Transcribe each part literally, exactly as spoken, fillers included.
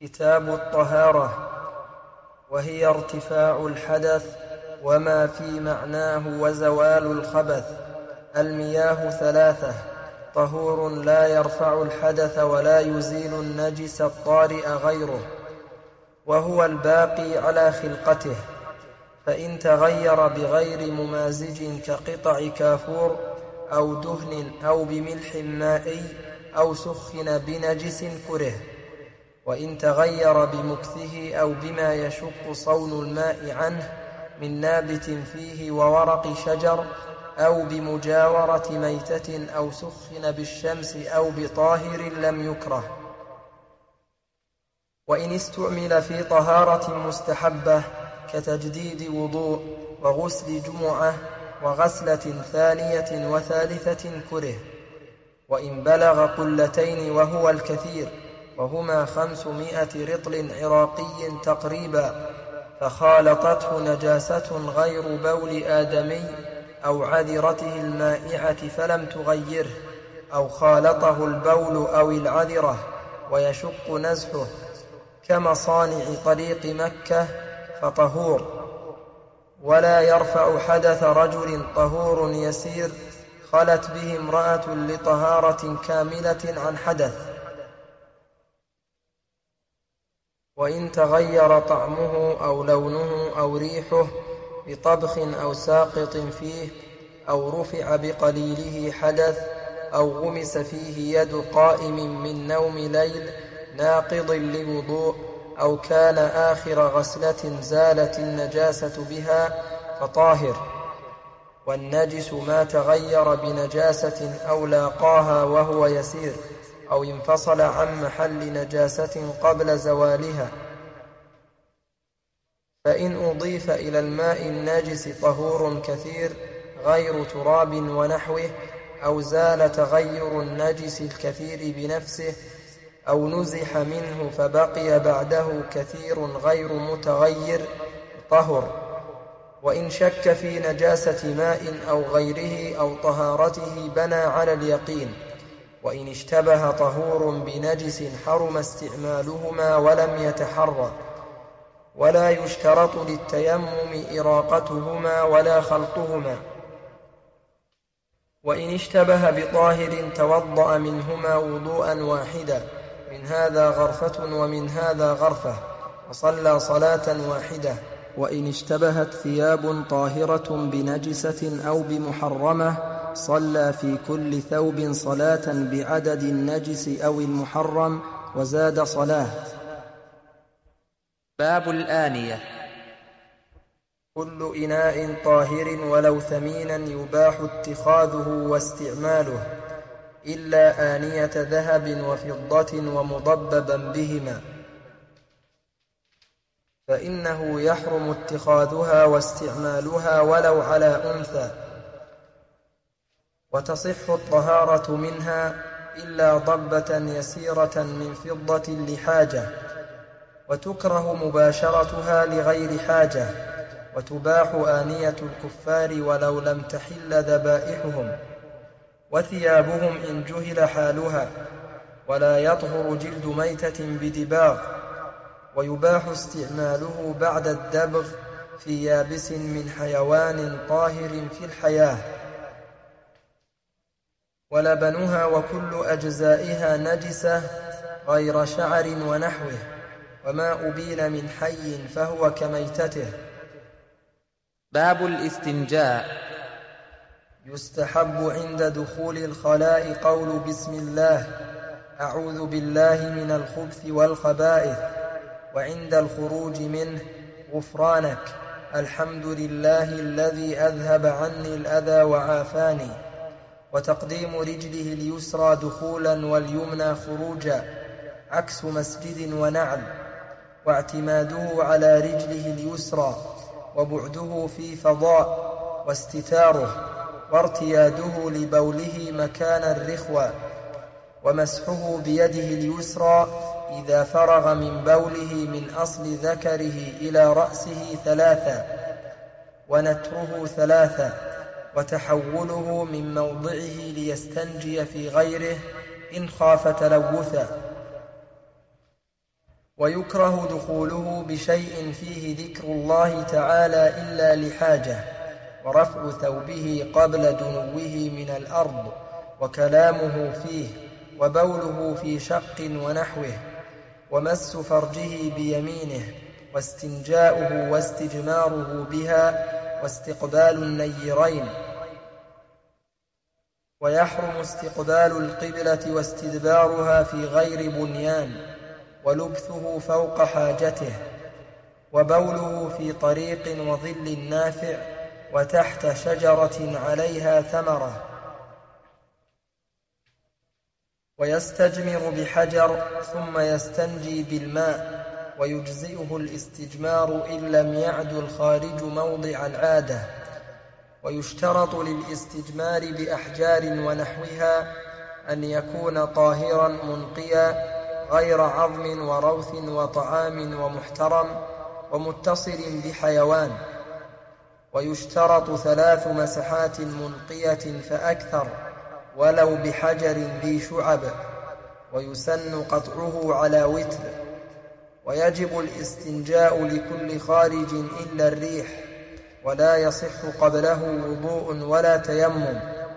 كتاب الطهارة، وهي ارتفاع الحدث وما في معناه وزوال الخبث. المياه ثلاثة: طهور لا يرفع الحدث ولا يزيل النجس الطارئ غيره، وهو الباقي على خلقته، فإن تغير بغير ممازج كقطع كافور أو دهن أو بملح مائي أو سخن بنجس كره، وإن تغير بمكثه أو بما يشق صون الماء عنه من نابت فيه وورق شجر أو بمجاورة ميتة أو سخن بالشمس أو بطاهر لم يكره. وإن استعمل في طهارة مستحبة كتجديد وضوء وغسل جمعة وغسلة ثانية وثالثة كره. وإن بلغ قلتين وهو الكثير، وهما خمسمائة رطل عراقي تقريبا، فخالطته نجاسة غير بول آدمي أو عذرته المائعة فلم تغيره، أو خالطه البول أو العذرة ويشق نزحه كمصانع طريق مكة فطهور. ولا يرفع حدث رجل طهور يسير خلت به امرأة لطهارة كاملة عن حدث. وإن تغير طعمه أو لونه أو ريحه بطبخ أو ساقط فيه، أو رفع بقليله حدث، أو غمس فيه يد قائم من نوم ليل ناقض لوضوء، أو كان آخر غسلة زالت النجاسة بها فطاهر. والنجس ما تغير بنجاسة أو لاقاها وهو يسير، أو انفصل عن محل نجاسة قبل زوالها. فإن أضيف إلى الماء الناجس طهور كثير غير تراب ونحوه، أو زال تغير النجس الكثير بنفسه، أو نزح منه فبقي بعده كثير غير متغير طهر. وإن شك في نجاسة ماء أو غيره أو طهارته بنى على اليقين. وإن اشتبه طهور بنجس حرم استعمالهما ولم يتحرى. ولا يشترط للتيمم إراقتهما ولا خلطهما. وإن اشتبه بطاهر توضأ منهما وضوءا واحدا، من هذا غرفة ومن هذا غرفة، وصلى صلاة واحدة. وإن اشتبهت ثياب طاهرة بنجسة أو بمحرمة صلى في كل ثوب صلاة بعدد النجس أو المحرم وزاد صلاة. باب الآنية. كل إناء طاهر ولو ثمينا يباح اتخاذه واستعماله، إلا آنية ذهب وفضة ومضببا بهما، فإنه يحرم اتخاذها واستعمالها ولو على أنثى. وتصح الطهارة منها إلا ضبة يسيرة من فضة لحاجة، وتكره مباشرتها لغير حاجة. وتباح آنية الكفار ولو لم تحل ذبائحهم، وثيابهم إن جهل حالها. ولا يطهر جلد ميتة بدباغ. ويباح استعماله بعد الدبغ في يابس من حيوان طاهر في الحياة. ولبنها وكل أجزائها نجسة غير شعر ونحوه، وما أبين من حي فهو كميتته. باب الاستنجاء. يستحب عند دخول الخلاء قول بسم الله، أعوذ بالله من الخبث والخبائث، وعند الخروج منه غفرانك، الحمد لله الذي أذهب عني الأذى وعافاني. وتقديم رجله اليسرى دخولا واليمنى خروجا، عكس مسجد ونعل. واعتماده على رجله اليسرى، وبعده في فضاء، واستتاره، وارتياده لبوله مكان الرخوة. ومسحه بيده اليسرى إذا فرغ من بوله من أصل ذكره إلى رأسه ثلاثة، ونتره ثلاثة، وتحوله من موضعه ليستنجي في غيره إن خاف تلوثا. ويكره دخوله بشيء فيه ذكر الله تعالى إلا لحاجة، ورفع ثوبه قبل دنوه من الأرض، وكلامه فيه، وبوله في شق ونحوه، ومس فرجه بيمينه، واستنجاؤه واستجماره بها، واستقبال النيرين. ويحرم استقبال القبلة واستدبارها في غير بنيان، ولبثه فوق حاجته، وبوله في طريق وظل نافع، وتحت شجرة عليها ثمرة. ويستجمر بحجر ثم يستنجي بالماء، ويجزئه الاستجمار إن لم يعد الخارج موضع العادة. ويشترط للاستجمار بأحجار ونحوها أن يكون طاهرا منقيا غير عظم وروث وطعام ومحترم ومتصل بحيوان. ويشترط ثلاث مسحات منقية فأكثر ولو بحجر ذي شعب، ويسن قطعه على وتر. ويجب الاستنجاء لكل خارج إلا الريح، ولا يصح قبله وضوء ولا تيمم.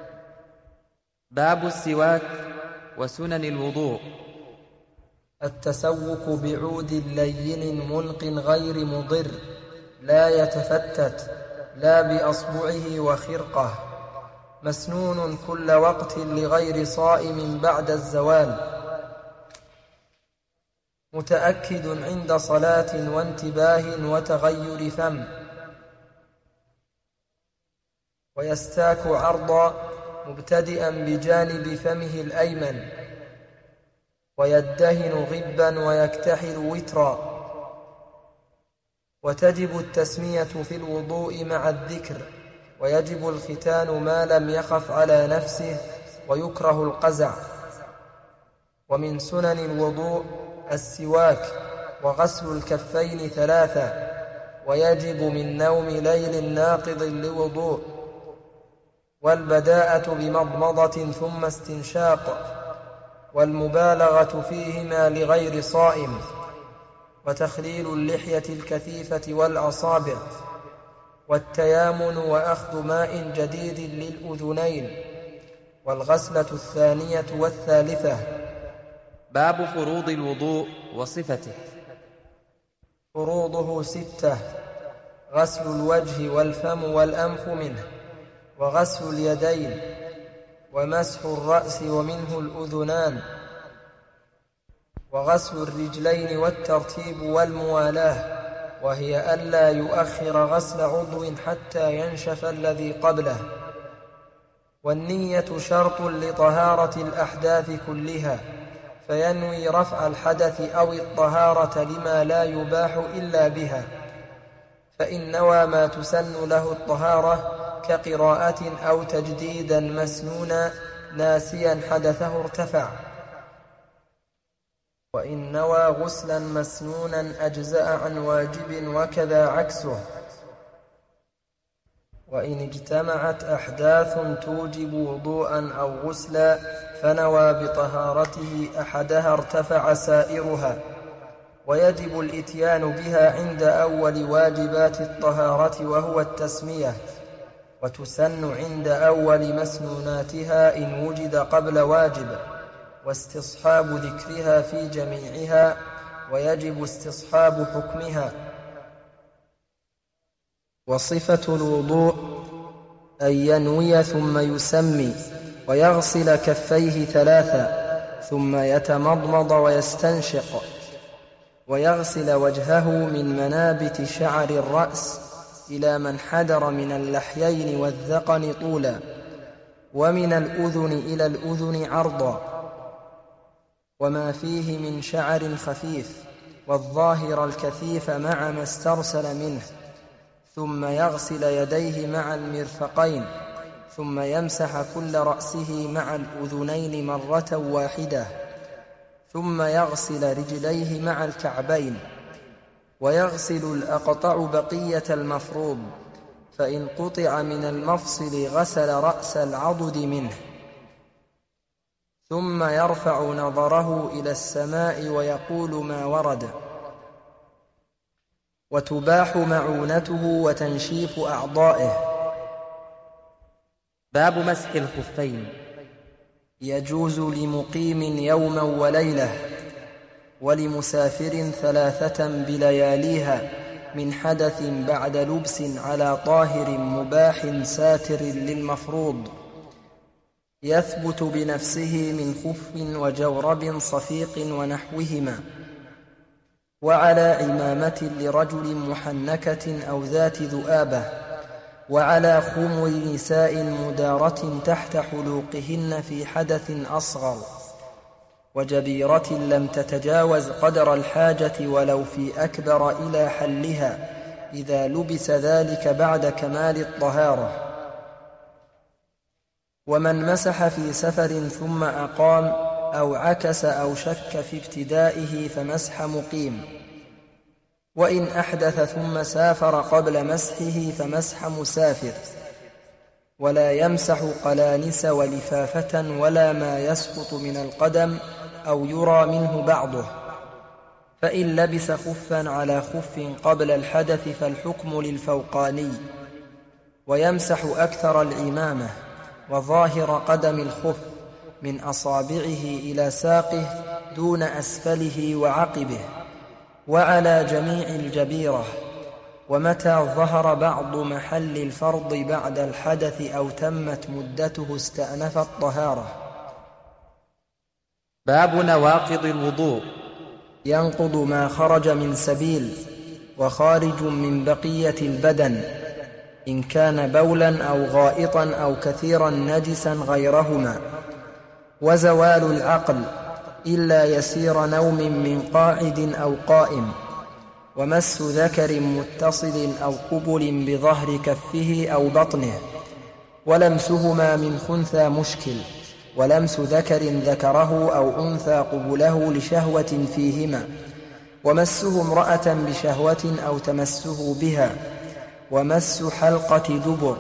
باب السواك وسنن الوضوء. التسوك بعود لين ملق غير مضر، لا يتفتت، لا بأصبعه وخرقه، مسنون كل وقت لغير صائم بعد الزوال، متأكد عند صلاة وانتباه وتغير فم. ويستاك عرضا مبتدئا بجانب فمه الأيمن، ويدهن غبا ويكتحل وترا. وتجب التسمية في الوضوء مع الذكر، ويجب الختان ما لم يخف على نفسه، ويكره القزع. ومن سنن الوضوء السواك، وغسل الكفين ثلاثة، ويجب من نوم ليل ناقض لوضوء، والبداءة بمضمضة ثم استنشاق، والمبالغة فيهما لغير صائم، وتخليل اللحية الكثيفة والأصابع، والتيامن وأخذ ماء جديد للأذنين، والغسلة الثانية والثالثة. باب فروض الوضوء وصفته. فروضه ستة: غسل الوجه والفم والأنف منه، وغسل اليدين، ومسح الرأس ومنه الأذنان، وغسل الرجلين والترتيب والموالاة، وهي ألا يؤخر غسل عضو حتى ينشف الذي قبله. والنية شرط لطهارة الأحداث كلها، فينوي رفع الحدث أو الطهارة لما لا يباح إلا بها، فإن نوى ما تسن له الطهارة كقراءة أو تجديدا مسنونا ناسيا حدثه ارتفع. وإن نوى غسلا مسنونا أجزأ عن واجب، وكذا عكسه. وإن اجتمعت أحداث توجب وضوءا أو غسلا فنوى بطهارته أحدها ارتفع سائرها. ويجب الإتيان بها عند أول واجبات الطهارة وهو التسمية، وتسن عند أول مسنوناتها إن وجد قبل واجب، واستصحاب ذكرها في جميعها، ويجب استصحاب حكمها. وصفة الوضوء أن ينوي ثم يسمي، ويغسل كفيه ثلاثا، ثم يتمضمض ويستنشق، ويغسل وجهه من منابت شعر الرأس إلى من حدر من اللحيين والذقن طولا، ومن الأذن إلى الأذن عرضا، وما فيه من شعر خفيف، والظاهر الكثيف مع ما استرسل منه، ثم يغسل يديه مع المرفقين، ثم يمسح كل رأسه مع الأذنين مرة واحدة، ثم يغسل رجليه مع الكعبين، ويغسل الأقطع بقية المفروض، فإن قطع من المفصل غسل رأس العضد منه، ثم يرفع نظره إلى السماء ويقول ما ورد. وتباح معونته وتنشيف أعضائه. باب مسح الخفين. يجوز لمقيم يوما وليلة، ولمسافر ثلاثة بلياليها من حدث بعد لبس على طاهر مباح ساتر للمفروض، يثبت بنفسه من خف وجورب صفيق ونحوهما، وعلى عمامة لرجل محنكة أو ذات ذؤابة، وعلى خمر نساء مدارة تحت حلوقهن في حدث أصغر، وجبيرة لم تتجاوز قدر الحاجة ولو في أكبر إلى حلها إذا لبس ذلك بعد كمال الطهارة. ومن مسح في سفر ثم أقام أو عكس أو شك في ابتدائه فمسح مقيم. وإن أحدث ثم سافر قبل مسحه فمسح مسافر. ولا يمسح قلانس ولفافة ولا ما يسقط من القدم أو يرى منه بعضه. فإن لبس خفا على خف قبل الحدث فالحكم للفوقاني. ويمسح أكثر العمامة وظاهر قدم الخف من أصابعه إلى ساقه دون أسفله وعقبه، وعلى جميع الجبيرة. ومتى ظهر بعض محل الفرض بعد الحدث أو تمت مدته استأنف الطهارة. باب نواقض الوضوء. ينقض ما خرج من سبيل وخارج من بقية البدن، إن كان بولا أو غائطا أو كثيرا نجسا غيرهما. وزوال العقل إلا يسير نوم من قاعد أو قائم. ومس ذكر متصل أو قبل بظهر كفه أو بطنه، ولمسهما من خنثى مشكل. ولمس ذكر ذكره أو أنثى قبله لشهوة فيهما. ومسه امرأة بشهوة أو تمسه بها. ومس حلقة دبر.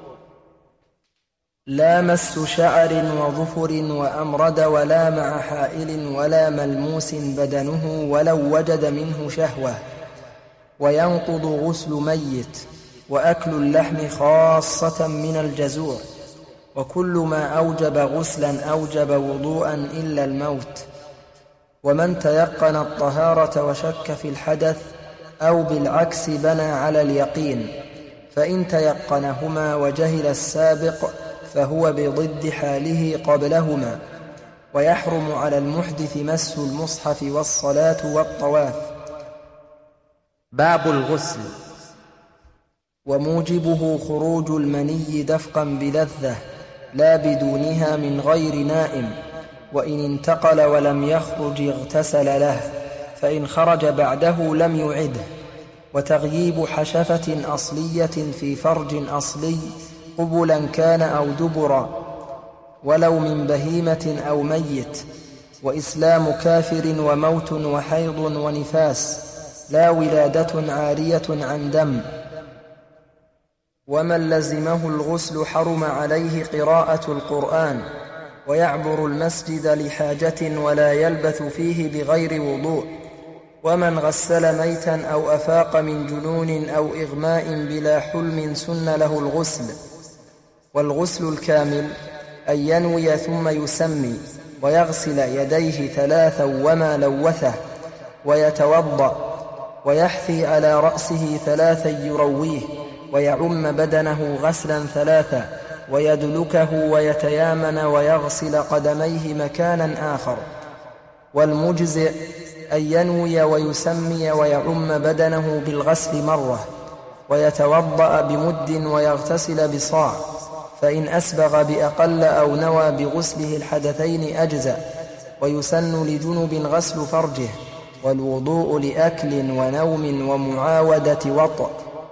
لا مس شعر وظفر وأمرد ولا مع حائل ولا ملموس بدنه ولو وجد منه شهوة. وينقض غسل ميت وأكل اللحم خاصة من الجزور. وكل ما أوجب غسلا أوجب وضوءا إلا الموت. ومن تيقن الطهارة وشك في الحدث أو بالعكس بنى على اليقين، فإن تيقنهما وجهل السابق فهو بضد حاله قبلهما. ويحرم على المحدث مس المصحف والصلاة والطواف. باب الغسل. وموجبه خروج المني دفقا بلذة لا بدونها من غير نائم. وإن انتقل ولم يخرج اغتسل له، فإن خرج بعده لم يعده. وتغييب حشفة أصلية في فرج أصلي قبلا كان أو دبرا ولو من بهيمة أو ميت. وإسلام كافر وموت وحيض ونفاس، لا ولادة عارية عن دم. ومن لزمه الغسل حرم عليه قراءة القرآن، ويعبر المسجد لحاجة ولا يلبث فيه بغير وضوء. ومن غسل ميتا أو أفاق من جنون أو إغماء بلا حلم سن له الغسل. والغسل الكامل أن ينوي ثم يسمي، ويغسل يديه ثلاثا وما لوثه، ويتوضأ، ويحثي على رأسه ثلاثا يرويه، ويعم بدنه غسلا ثلاثا، ويدلكه ويتيامن، ويغسل قدميه مكانا آخر. والمجزئ أن ينوي ويسمي ويعم بدنه بالغسل مرة، ويتوضأ بمد ويغتسل بصاع، فإن أسبغ بأقل أو نوى بغسله الحدثين أجزأ. ويسن لجنب غسل فرجه، والوضوء لأكل ونوم ومعاودة وطأ.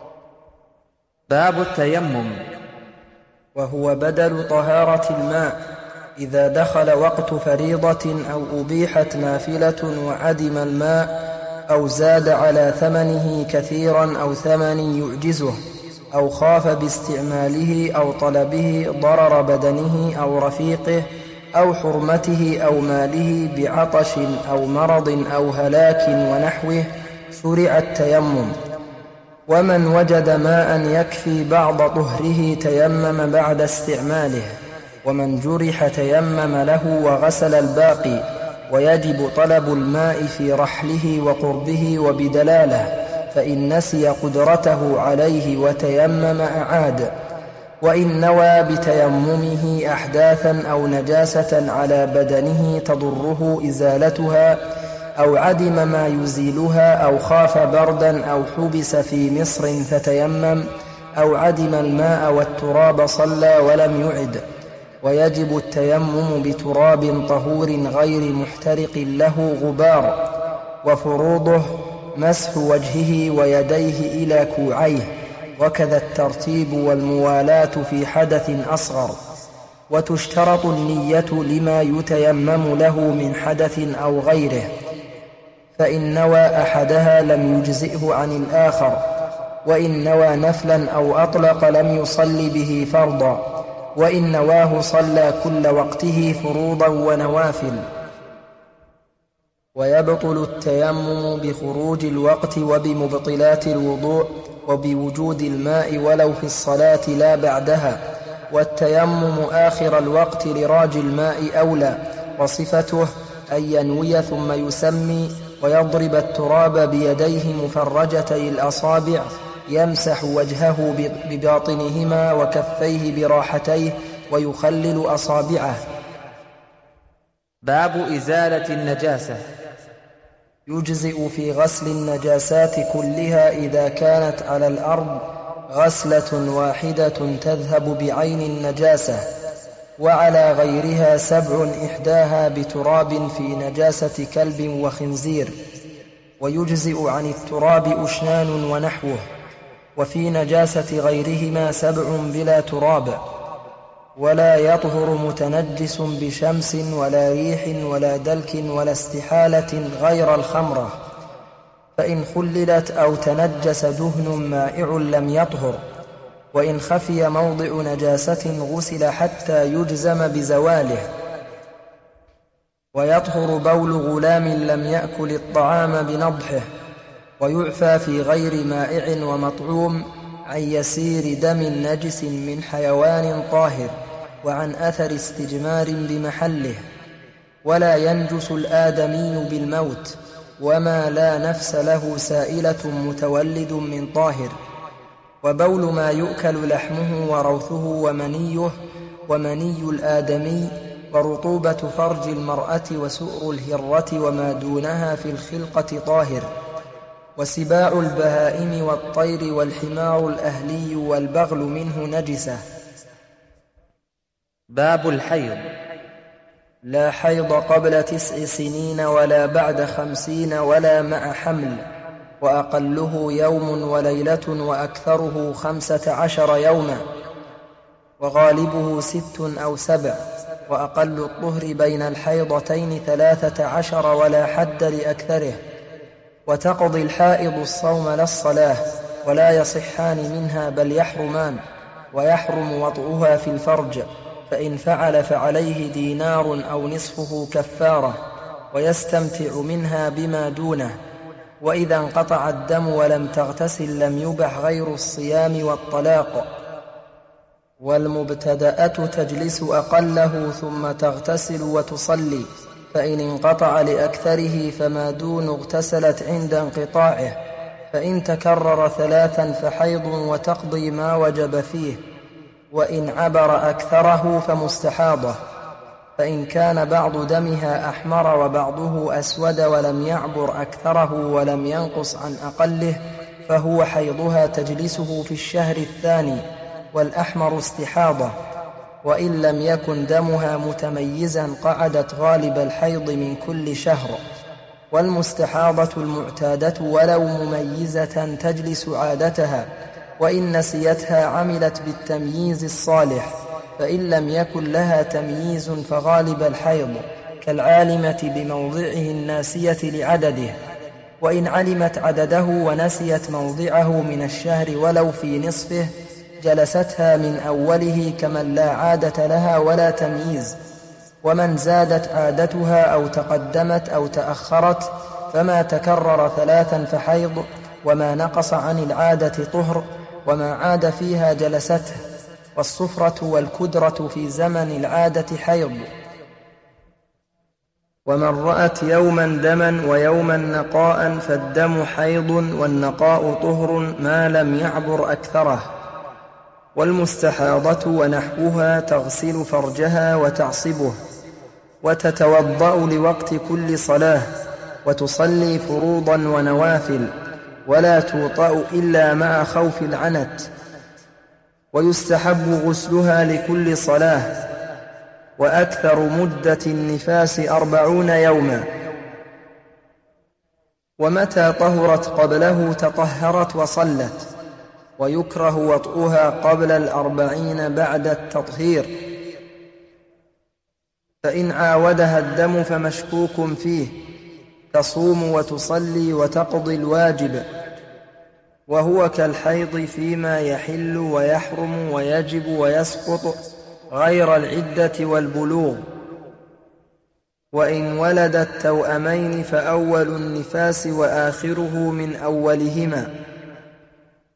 باب التيمم. وهو بدل طهارة الماء إذا دخل وقت فريضة أو أبيحت نافلة وعدم الماء، أو زاد على ثمنه كثيرا أو ثمن يعجزه، أو خاف باستعماله أو طلبه ضرر بدنه أو رفيقه أو حرمته أو ماله بعطش أو مرض أو هلاك ونحوه شرع التيمم. ومن وجد ماء يكفي بعض طهره تيمم بعد استعماله، ومن جرح تيمم له وغسل الباقي، ويجب طلب الماء في رحله وقربه وبدلاله، فإن نسي قدرته عليه وتيمم أعاد. وإن نوى بتيممه أحداثا أو نجاسة على بدنه تضره إزالتها، أو عدم ما يزيلها، أو خاف بردا، أو حبس في مصر فتيمم، أو عدم الماء والتراب صلى ولم يعد. ويجب التيمم بتراب طهور غير محترق له غبار. وفروضه مسح وجهه ويديه إلى كوعيه، وكذا الترتيب والموالاة في حدث أصغر. وتشترط النية لما يتيمم له من حدث أو غيره، فإن نوى أحدها لم يجزئه عن الآخر، وإن نوى نفلا أو أطلق لم يصل به فرضا، وإن نواه صلى كل وقته فروضا ونوافل. ويبطل التيمم بخروج الوقت وبمبطلات الوضوء وبوجود الماء ولو في الصلاة لا بعدها. والتيمم آخر الوقت لراج الماء أولى، وصفته أن ينوي ثم يسمي ويضرب التراب بيديه مفرجتي الأصابع، يمسح وجهه بباطنهما وكفيه براحتيه ويخلل أصابعه. باب إزالة النجاسة. يجزئ في غسل النجاسات كلها إذا كانت على الأرض غسلة واحدة تذهب بعين النجاسة، وعلى غيرها سبع إحداها بتراب في نجاسة كلب وخنزير. ويجزئ عن التراب أشنان ونحوه. وفي نجاسة غيرهما سبع بلا تراب. ولا يطهر متنجس بشمس ولا ريح ولا دلك ولا استحالة غير الخمرة، فإن خللت أو تنجس دهن مائع لم يطهر. وإن خفي موضع نجاسة غسل حتى يجزم بزواله. ويطهر بول غلام لم يأكل الطعام بنضحه. ويعفى في غير مائع ومطعوم عن يسير دم نجس من حيوان طاهر، وعن أثر استجمار بمحله. ولا ينجس الآدمي بالموت، وما لا نفس له سائلة متولد من طاهر. وبول ما يؤكل لحمه وروثه ومنيه ومني الآدمي، ورطوبة فرج المرأة وسؤر الهرة وما دونها في الخلقة طاهر. وسباع البهائم والطير والحمار الأهلي والبغل منه نجسة. باب الحيض. لا حيض قبل تسع سنين ولا بعد خمسين ولا مع حمل، وأقله يوم وليلة وأكثره خمسة عشر يوما، وغالبه ست أو سبع. وأقل الطهر بين الحيضتين ثلاثة عشر ولا حد لأكثره. وتقضي الحائض الصوم لا الصلاة، ولا يصحان منها بل يحرمان. ويحرم وطئها في الفرج، فإن فعل فعليه دينار أو نصفه كفارة، ويستمتع منها بما دونه. وإذا انقطع الدم ولم تغتسل لم يبح غير الصيام والطلاق. والمبتدأة تجلس أقله ثم تغتسل وتصلي، فإن انقطع لأكثره فما دون اغتسلت عند انقطاعه. فإن تكرر ثلاثا فحيض وتقضي ما وجب فيه، وإن عبر أكثره فمستحاضة. فإن كان بعض دمها أحمر وبعضه أسود ولم يعبر أكثره ولم ينقص عن أقله فهو حيضها تجلسه في الشهر الثاني، والأحمر استحاضة. وإن لم يكن دمها متميزا قعدت غالب الحيض من كل شهر. والمستحاضة المعتادة ولو مميزة تجلس عادتها، وإن نسيتها عملت بالتمييز الصالح. فإن لم يكن لها تمييز فغالب الحيض كالعالمة بموضعه الناسية لعدده. وإن علمت عدده ونسيت موضعه من الشهر ولو في نصفه جلستها من أوله كمن لا عادة لها ولا تمييز. ومن زادت عادتها أو تقدمت أو تأخرت فما تكرر ثلاثا فحيض، وما نقص عن العادة طهر، وما عاد فيها جلسته. والصفرة والكدرة في زمن العادة حيض. ومن رأت يوما دما ويوما نقاء فالدم حيض، والنقاء طهر ما لم يعبر أكثره. والمستحاضة ونحوها تغسل فرجها وتعصبه، وتتوضأ لوقت كل صلاة، وتصلي فروضا ونوافل، ولا توطأ إلا مع خوف العنت. ويستحب غسلها لكل صلاة. وأكثر مدة النفاس أربعون يوما. ومتى طهرت قبله تطهرت وصلت. ويكره وطئها قبل الأربعين بعد التطهير. فإن عاودها الدم فمشكوك فيه، تصوم وتصلي وتقضي الواجب، وهو كالحيض فيما يحل ويحرم ويجب ويسقط غير العدة والبلوغ. وإن ولدت توأمين فأول النفاس وآخره من أولهما.